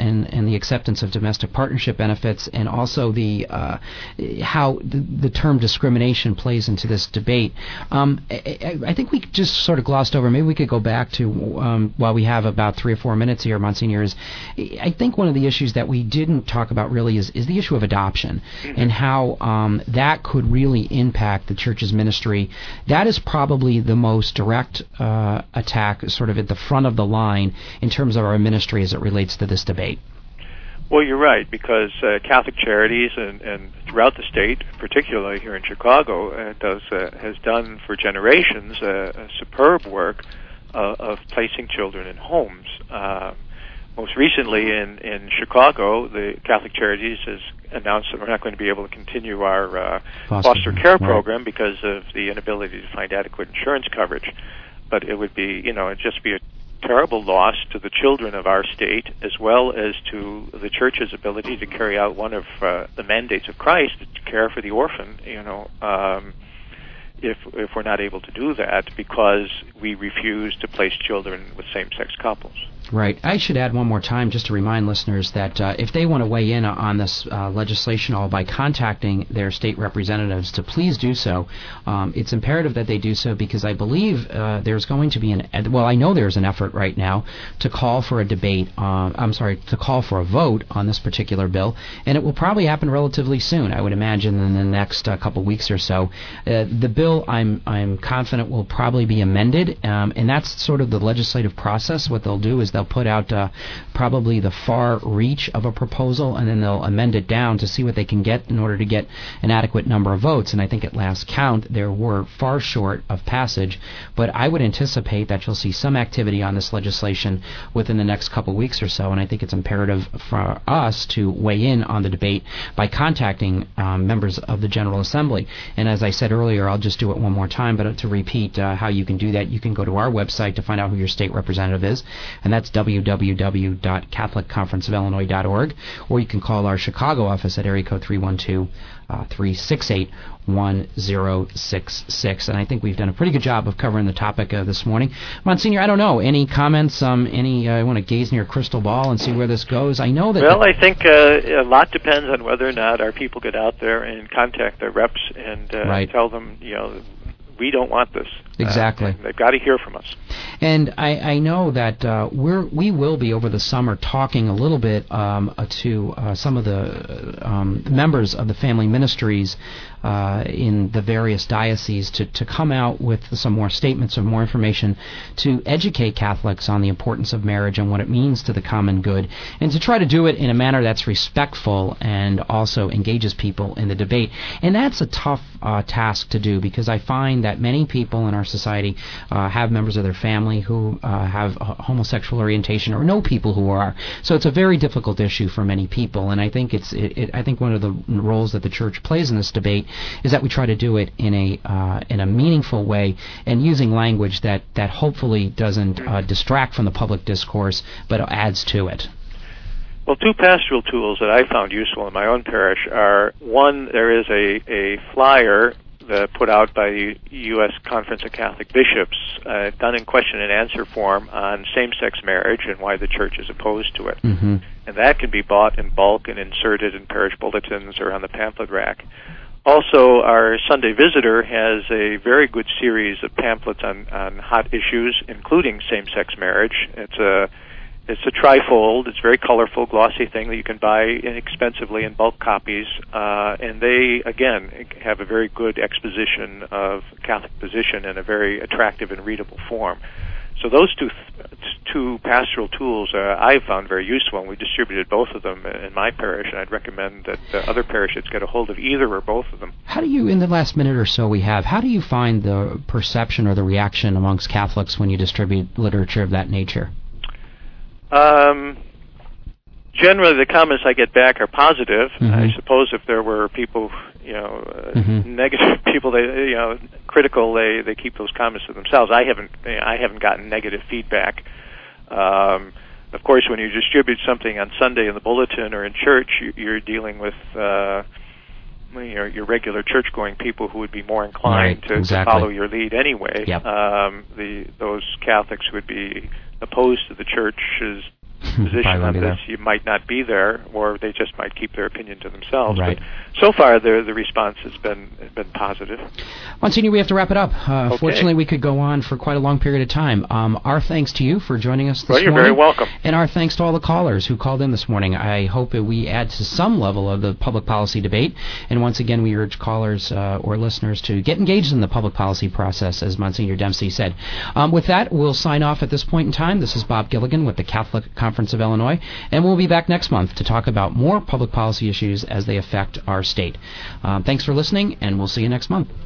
and the acceptance of domestic partnership benefits, and also the how the term discrimination plays into this debate. I think we just sort of glossed over. Maybe we could go back to while we have about 3 or 4 minutes here, Monsignor. I think one of the issues that we didn't talk about really is the issue of adoption, and how that could really impact the church's ministry. That is probably the most direct attack, sort of at the front of the line in terms of our ministry as it relates to this debate. Well, you're right, because Catholic Charities and throughout the state, particularly here in Chicago, has done for generations a superb work of placing children in homes. Most recently in Chicago, the Catholic Charities has announced that we're not going to be able to continue our foster care program because of the inability to find adequate insurance coverage. But it would be, it'd just be a terrible loss to the children of our state, as well as to the church's ability to carry out one of the mandates of Christ, to care for the orphan, if we're not able to do that because we refuse to place children with same-sex couples. Right. I should add one more time just to remind listeners that if they want to weigh in on this legislation all by contacting their state representatives, to please do so. It's imperative that they do so because I believe there's going to be I know there's an effort right now to call for a debate, to call for a vote on this particular bill, and it will probably happen relatively soon, I would imagine, in the next couple weeks or so. The bill, I'm confident, will probably be amended, and that's sort of the legislative process. What they'll do is they'll put out probably the far reach of a proposal, and then they'll amend it down to see what they can get in order to get an adequate number of votes. And I think at last count, there were far short of passage. But I would anticipate that you'll see some activity on this legislation within the next couple weeks or so. And I think it's imperative for us to weigh in on the debate by contacting members of the General Assembly. And as I said earlier, I'll just do it one more time, but to repeat how you can do that, you can go to our website to find out who your state representative is, and that's www.catholicconferenceofillinois.org, or you can call our Chicago office at area code 312-368-1066. And I think we've done a pretty good job of covering the topic this morning. Monsignor, I don't know, any comments, I want to gaze in your crystal ball and see where this goes. I know that... Well, I think a lot depends on whether or not our people get out there and contact their reps and tell them, we don't want this. Exactly. They've got to hear from us. And I know that we will be over the summer talking a little bit to some of the members of the family ministries in the various dioceses to come out with some more statements or more information to educate Catholics on the importance of marriage and what it means to the common good, and to try to do it in a manner that's respectful and also engages people in the debate. And that's a tough task to do, because I find that many people in our society have members of their family who have a homosexual orientation or know people who are. So it's a very difficult issue for many people, and I think I think one of the roles that the Church plays in this debate is that we try to do it in a meaningful way and using language that hopefully doesn't distract from the public discourse, but adds to it. Well, two pastoral tools that I found useful in my own parish are, one, there is a flyer put out by the U.S. Conference of Catholic Bishops, done in question and answer form on same-sex marriage and why the Church is opposed to it. Mm-hmm. And that can be bought in bulk and inserted in parish bulletins or on the pamphlet rack. Also, our Sunday Visitor has a very good series of pamphlets on hot issues, including same-sex marriage. It's a trifold. It's a very colorful, glossy thing that you can buy inexpensively in bulk copies. And they, again, have a very good exposition of Catholic position in a very attractive and readable form. So those two pastoral tools I've found very useful, and we distributed both of them in my parish, and I'd recommend that other parishes get a hold of either or both of them. How do you, in the last minute or so we have, how do you find the perception or the reaction amongst Catholics when you distribute literature of that nature? Generally, the comments I get back are positive. Mm-hmm. I suppose if there were people, negative people, critical, they keep those comments to themselves. I haven't gotten negative feedback. Of course, when you distribute something on Sunday in the bulletin or in church, you're dealing with your regular church-going people who would be more inclined to follow your lead anyway. Yep. Those Catholics who would be opposed to the Church's position on this, you might not be there, or they just might keep their opinion to themselves. Right. But so far, the response has been positive. Monsignor, we have to wrap it up. Okay. Fortunately, we could go on for quite a long period of time. Our thanks to you for joining us this morning. Well, you're very welcome. And our thanks to all the callers who called in this morning. I hope that we add to some level of the public policy debate. And once again, we urge callers or listeners to get engaged in the public policy process, as Monsignor Dempsey said. With that, we'll sign off at this point in time. This is Bob Gilligan with the Catholic Conference of Illinois, and we'll be back next month to talk about more public policy issues as they affect our state. Thanks for listening, and we'll see you next month.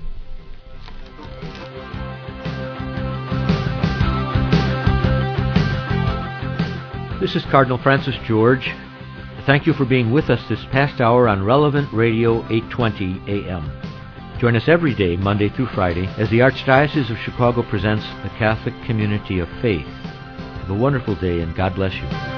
This is Cardinal Francis George. Thank you for being with us this past hour on Relevant Radio 820 AM. Join us every day, Monday through Friday, as the Archdiocese of Chicago presents the Catholic Community of Faith. Have a wonderful day, and God bless you.